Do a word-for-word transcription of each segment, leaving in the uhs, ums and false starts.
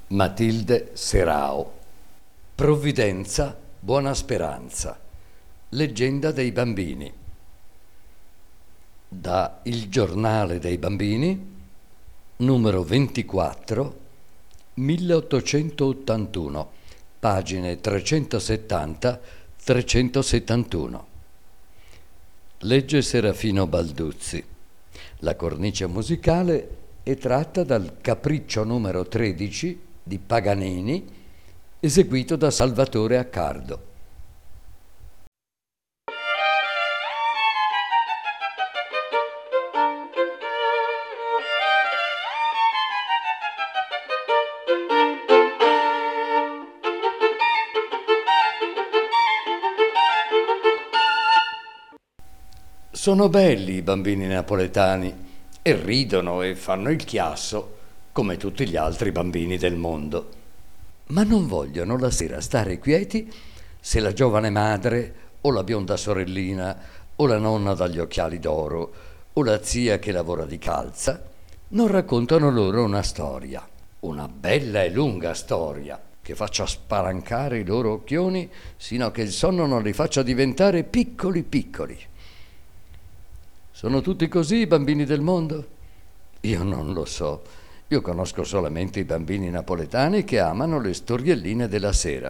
Matilde Serao. Provvidenza, buona speranza. Leggenda dei bambini. Da Il Giornale dei Bambini, numero ventiquattro, milleottocentottantuno, pagine trecentosettanta trecentosettantuno. Legge Serafino Balduzzi. La cornice musicale è tratta dal Capriccio numero tredici di Paganini, eseguito da Salvatore Accardo. Sono belli i bambini napoletani e ridono e fanno il chiasso come tutti gli altri bambini del mondo. Ma non vogliono la sera stare quieti se la giovane madre o la bionda sorellina o la nonna dagli occhiali d'oro o la zia che lavora di calza non raccontano loro una storia, una bella e lunga storia che faccia spalancare i loro occhioni sino a che il sonno non li faccia diventare piccoli piccoli. Sono tutti così i bambini del mondo? Io non lo so. Io conosco solamente i bambini napoletani che amano le storielline della sera.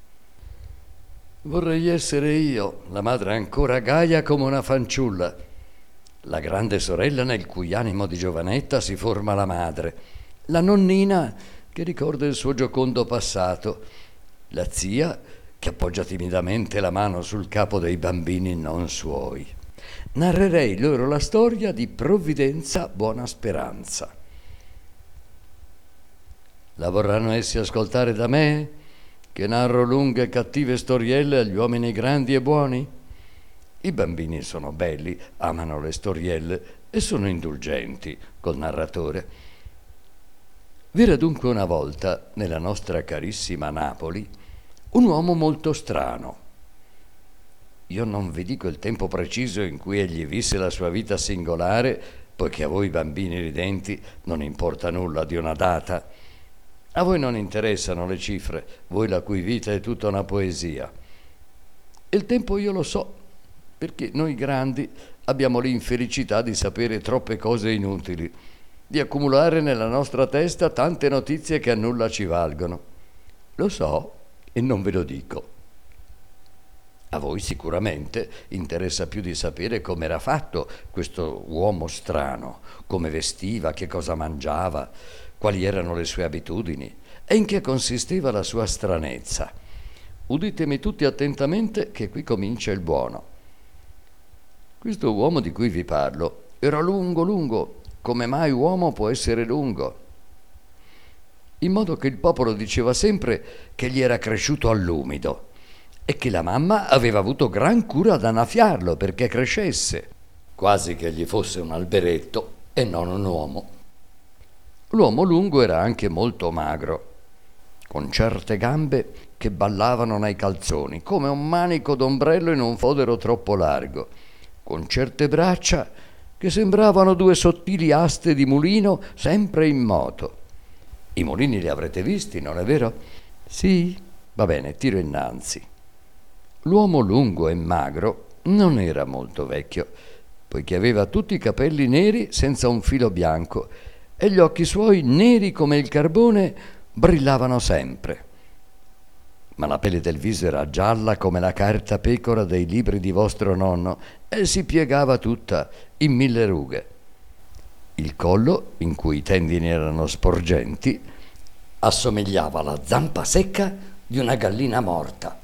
Vorrei essere io, la madre ancora gaia come una fanciulla, la grande sorella nel cui animo di giovanetta si forma la madre, la nonnina che ricorda il suo giocondo passato, la zia che appoggia timidamente la mano sul capo dei bambini non suoi. Narrerei loro la storia di Provvidenza, buona speranza. La vorranno essi ascoltare da me, che narro lunghe e cattive storielle agli uomini grandi e buoni? I bambini sono belli, amano le storielle e sono indulgenti col narratore. V'era dunque una volta, nella nostra carissima Napoli, un uomo molto strano. Io non vi dico il tempo preciso in cui egli visse la sua vita singolare, poiché a voi bambini ridenti non importa nulla di una data. A voi non interessano le cifre, voi la cui vita è tutta una poesia. Il tempo io lo so, perché noi grandi abbiamo l'infelicità di sapere troppe cose inutili, di accumulare nella nostra testa tante notizie che a nulla ci valgono. Lo so e non ve lo dico. A voi sicuramente interessa più di sapere come era fatto questo uomo strano, come vestiva, che cosa mangiava, quali erano le sue abitudini e in che consisteva la sua stranezza. Uditemi tutti attentamente che qui comincia il buono. Questo uomo di cui vi parlo era lungo lungo, come mai uomo può essere lungo, in modo che il popolo diceva sempre che gli era cresciuto all'umido e che la mamma aveva avuto gran cura ad annaffiarlo perché crescesse, quasi che gli fosse un alberetto e non un uomo. L'uomo lungo era anche molto magro, con certe gambe che ballavano nei calzoni, come un manico d'ombrello in un fodero troppo largo, con certe braccia che sembravano due sottili aste di mulino sempre in moto. I mulini li avrete visti, non è vero? Sì? Va bene, tiro innanzi. L'uomo lungo e magro non era molto vecchio, poiché aveva tutti i capelli neri senza un filo bianco e gli occhi suoi, neri come il carbone, brillavano sempre. Ma la pelle del viso era gialla come la carta pecora dei libri di vostro nonno e si piegava tutta in mille rughe. Il collo, in cui i tendini erano sporgenti, assomigliava alla zampa secca di una gallina morta.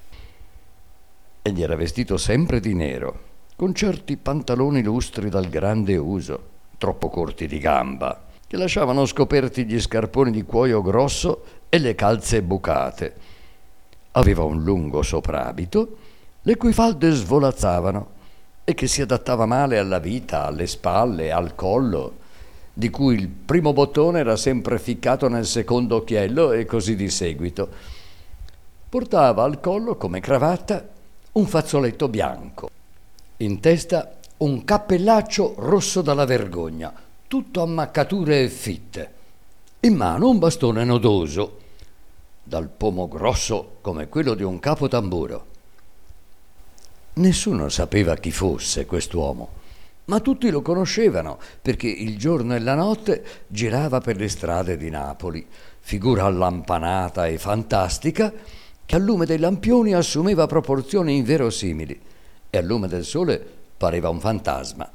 Egli era vestito sempre di nero, con certi pantaloni lustri dal grande uso, troppo corti di gamba, che lasciavano scoperti gli scarponi di cuoio grosso e le calze bucate. Aveva un lungo soprabito, le cui falde svolazzavano e che si adattava male alla vita, alle spalle, al collo, di cui il primo bottone era sempre ficcato nel secondo occhiello e così di seguito. Portava al collo, come cravatta, un fazzoletto bianco. In testa un cappellaccio rosso dalla vergogna, tutto ammaccature e fitte, in mano un bastone nodoso, dal pomo grosso come quello di un capotamburo. Nessuno sapeva chi fosse quest'uomo, ma tutti lo conoscevano perché il giorno e la notte girava per le strade di Napoli, figura allampanata e fantastica che al lume dei lampioni assumeva proporzioni inverosimili e al lume del sole pareva un fantasma.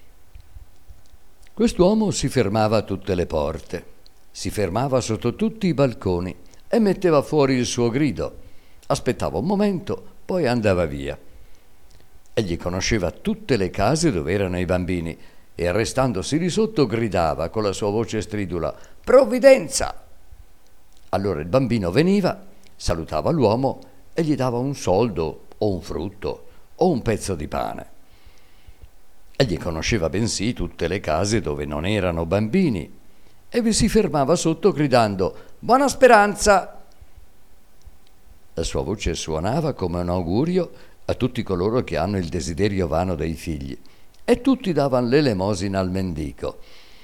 Quest'uomo si fermava a tutte le porte, si fermava sotto tutti i balconi e metteva fuori il suo grido. Aspettava un momento, poi andava via. Egli conosceva tutte le case dove erano i bambini e, arrestandosi di sotto, gridava con la sua voce stridula: «Provvidenza!» Allora il bambino veniva, salutava l'uomo e gli dava un soldo o un frutto o un pezzo di pane. Egli conosceva bensì tutte le case dove non erano bambini e vi si fermava sotto gridando: «Buona speranza!» La sua voce suonava come un augurio a tutti coloro che hanno il desiderio vano dei figli, e tutti davano l'elemosina al mendico.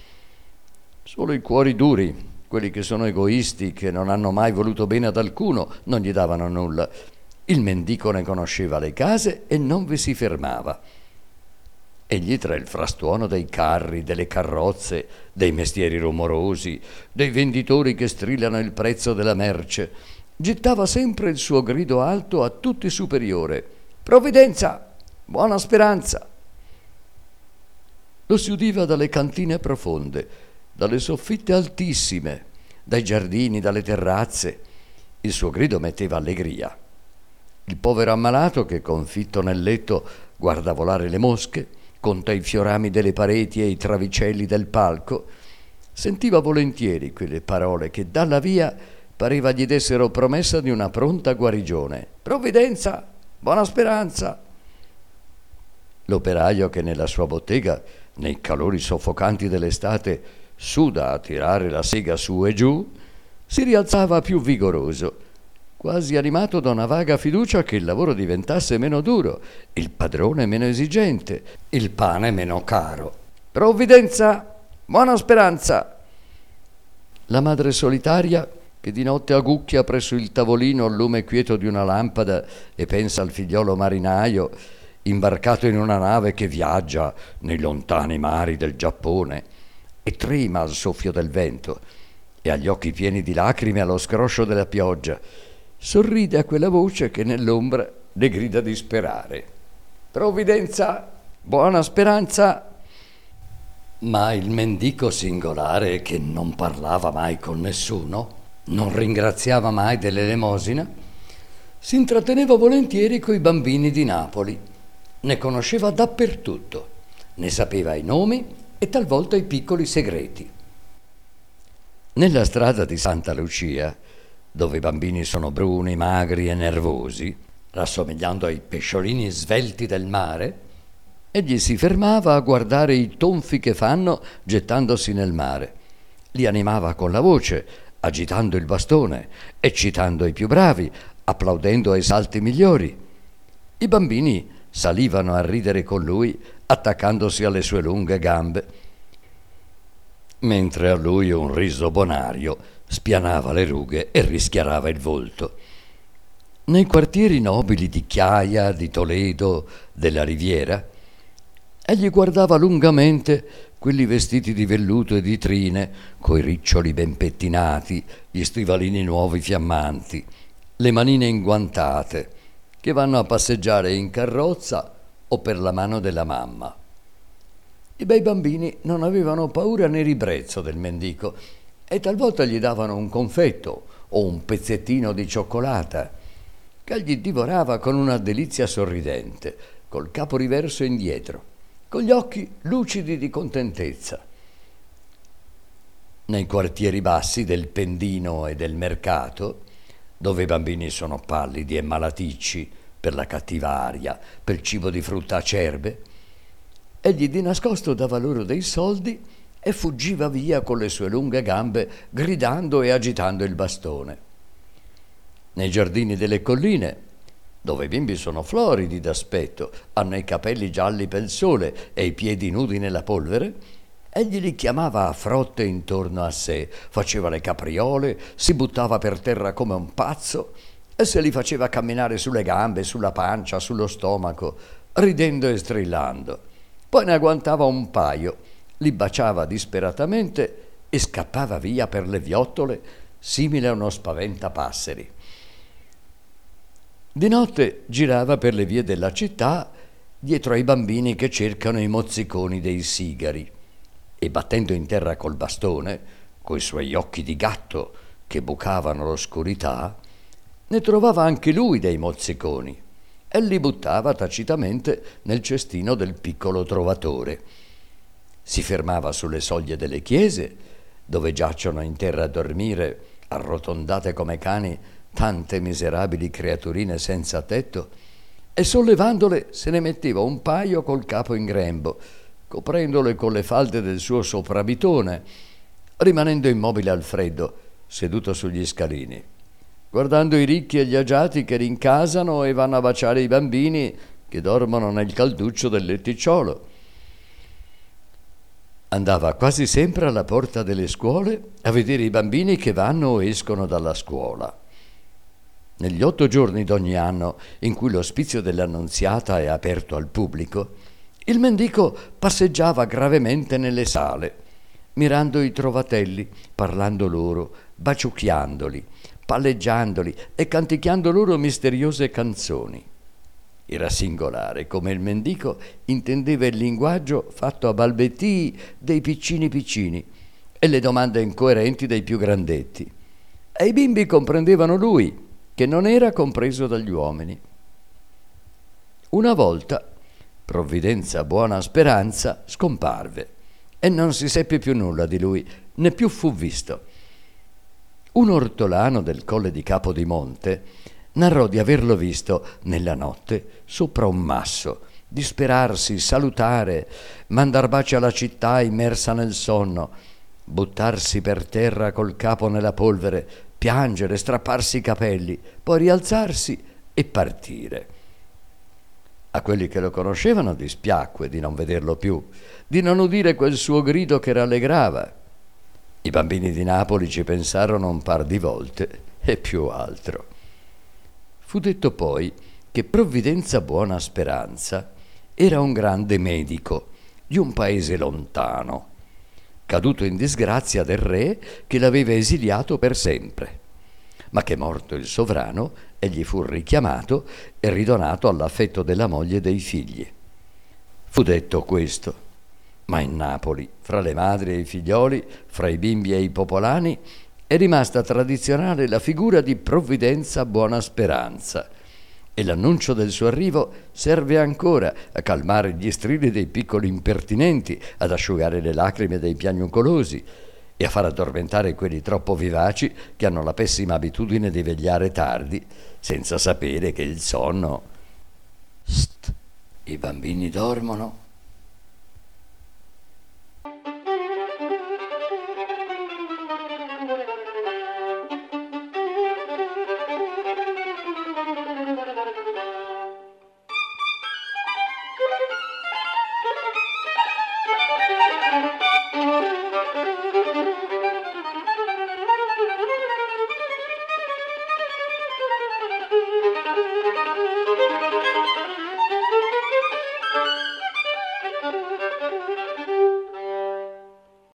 Solo i cuori duri, quelli che sono egoisti, che non hanno mai voluto bene ad alcuno, non gli davano nulla. Il mendico ne conosceva le case e non vi si fermava. Egli, tra il frastuono dei carri, delle carrozze, dei mestieri rumorosi, dei venditori che strillano il prezzo della merce, gettava sempre il suo grido alto a tutti superiore: «Provvidenza! Buona speranza!» Lo si udiva dalle cantine profonde, dalle soffitte altissime, dai giardini, dalle terrazze. Il suo grido metteva allegria. Il povero ammalato, che confitto nel letto guarda volare le mosche, conta i fiorami delle pareti e i travicelli del palco, sentiva volentieri quelle parole che dalla via pareva gli dessero promessa di una pronta guarigione. «Provvidenza! Buona speranza!» L'operaio che nella sua bottega, nei calori soffocanti dell'estate, suda a tirare la sega su e giù, si rialzava più vigoroso, quasi animato da una vaga fiducia che il lavoro diventasse meno duro, il padrone meno esigente, il pane meno caro. «Provvidenza! Buona speranza!» La madre solitaria, che di notte agucchia presso il tavolino al lume quieto di una lampada e pensa al figliolo marinaio, imbarcato in una nave che viaggia nei lontani mari del Giappone, e trema al soffio del vento e ha gli occhi pieni di lacrime allo scroscio della pioggia, sorride a quella voce che nell'ombra le grida di sperare: «Provvidenza! Buona speranza!» Ma il mendico singolare, che non parlava mai con nessuno, non ringraziava mai dell'elemosina, si intratteneva volentieri coi bambini di Napoli, ne conosceva dappertutto, ne sapeva i nomi e talvolta i piccoli segreti. Nella strada di Santa Lucia, dove i bambini sono bruni, magri e nervosi, rassomigliando ai pesciolini svelti del mare, egli si fermava a guardare i tonfi che fanno gettandosi nel mare. Li animava con la voce, agitando il bastone, eccitando i più bravi, applaudendo ai salti migliori. I bambini salivano a ridere con lui, attaccandosi alle sue lunghe gambe, mentre a lui un riso bonario spianava le rughe e rischiarava il volto. Nei quartieri nobili di Chiaia, di Toledo, della Riviera, egli guardava lungamente quelli vestiti di velluto e di trine, coi riccioli ben pettinati, gli stivalini nuovi fiammanti, le manine inguantate, che vanno a passeggiare in carrozza o per la mano della mamma. I bei bambini non avevano paura né ribrezzo del mendico e talvolta gli davano un confetto o un pezzettino di cioccolata, che egli divorava con una delizia sorridente, col capo riverso indietro, con gli occhi lucidi di contentezza. Nei quartieri bassi del Pendino e del Mercato, dove i bambini sono pallidi e malaticci per la cattiva aria, per il cibo di frutta acerbe, egli di nascosto dava loro dei soldi e fuggiva via con le sue lunghe gambe, gridando e agitando il bastone. Nei giardini delle colline, dove i bimbi sono floridi d'aspetto, hanno i capelli gialli pel sole e i piedi nudi nella polvere, Egli li chiamava a frotte intorno a sé, faceva le capriole, si buttava per terra come un pazzo e se li faceva camminare sulle gambe, sulla pancia, sullo stomaco, ridendo e strillando. Poi ne agguantava un paio, li baciava disperatamente e scappava via per le viottole, simile a uno spaventapasseri. Di notte girava per le vie della città dietro ai bambini che cercano i mozziconi dei sigari e battendo in terra col bastone, coi suoi occhi di gatto che bucavano l'oscurità, ne trovava anche lui dei mozziconi e li buttava tacitamente nel cestino del piccolo trovatore. Si fermava sulle soglie delle chiese, dove giacciono in terra a dormire, arrotondate come cani, tante miserabili creaturine senza tetto, e sollevandole se ne metteva un paio col capo in grembo, coprendole con le falde del suo soprabitone, rimanendo immobile al freddo, seduto sugli scalini, guardando i ricchi e gli agiati che rincasano e vanno a baciare i bambini che dormono nel calduccio del letticciolo. Andava quasi sempre alla porta delle scuole a vedere i bambini che vanno o escono dalla scuola. Negli otto giorni d'ogni anno in cui l'ospizio dell'Annunziata è aperto al pubblico, il mendico passeggiava gravemente nelle sale, mirando i trovatelli, parlando loro, baciucchiandoli, palleggiandoli e canticchiando loro misteriose canzoni. Era singolare come il mendico intendeva il linguaggio fatto a balbettii dei piccini piccini e le domande incoerenti dei più grandetti. E i bimbi comprendevano lui, che non era compreso dagli uomini. Una volta Provvidenza Buona Speranza scomparve e non si seppe più nulla di lui, né più fu visto. Un ortolano del Colle di Capodimonte narrò di averlo visto nella notte sopra un masso, disperarsi, salutare, mandar baci alla città immersa nel sonno, buttarsi per terra col capo nella polvere, piangere, strapparsi i capelli, poi rialzarsi e partire. A quelli che lo conoscevano dispiacque di non vederlo più, di non udire quel suo grido che rallegrava. I bambini di Napoli ci pensarono un par di volte e più altro. Fu detto poi che Provvidenza Buona Speranza era un grande medico di un paese lontano, caduto in disgrazia del re che l'aveva esiliato per sempre, ma che morto il sovrano egli fu richiamato e ridonato all'affetto della moglie e dei figli. Fu detto questo, ma in Napoli, fra le madri e i figlioli, fra i bimbi e i popolani, è rimasta tradizionale la figura di Provvidenza Buona Speranza, e l'annuncio del suo arrivo serve ancora a calmare gli strilli dei piccoli impertinenti, ad asciugare le lacrime dei piagnucolosi e a far addormentare quelli troppo vivaci che hanno la pessima abitudine di vegliare tardi, senza sapere che il sonno... St, i bambini dormono